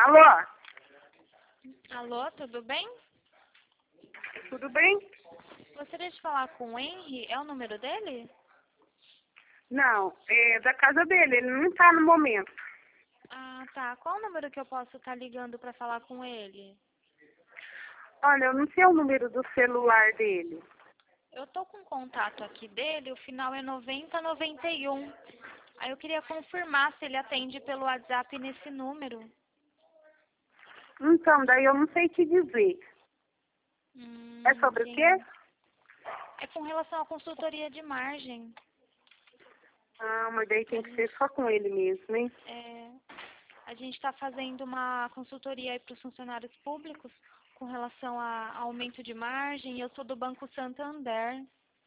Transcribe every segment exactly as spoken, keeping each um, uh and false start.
Alô? Alô, tudo bem? Tudo bem? Gostaria de falar com o Henry. É o número dele? Não, é da casa dele, ele não tá no momento. Ah, tá. Qual o número que eu posso estar ligando para falar com ele? Olha, eu não sei o número do celular dele. Eu tô com contato aqui dele, o final é noventa noventa e um. Aí eu queria confirmar se ele atende pelo WhatsApp nesse número. Então, daí eu não sei te dizer. Hum, É sobre o quê? entendi. É com relação à consultoria de margem. Ah, mas daí tem que ser só com ele mesmo, hein? É, a gente está fazendo uma consultoria aí para os funcionários públicos com relação a aumento de margem. Eu sou do Banco Santander.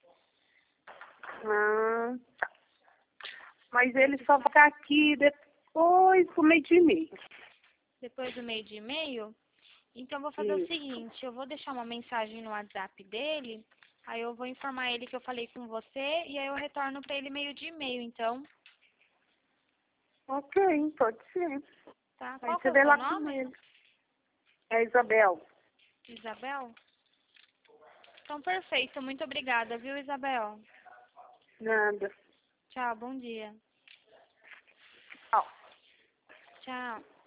Ah, tá. Mas ele só vai estar aqui depois do meio de meio. Depois do meio de e-mail. Então, eu vou fazer o Isso. seguinte, eu vou deixar uma mensagem no WhatsApp dele, aí eu vou informar ele que eu falei com você, e aí eu retorno para ele meio de e-mail, então, Ok, pode ser. tá? Aí Qual que você é o vê seu lá com nome? ele. É Isabel. Isabel? Então, perfeito. Muito obrigada, viu, Isabel? Nada. Tchau, bom dia. Ó. Tchau.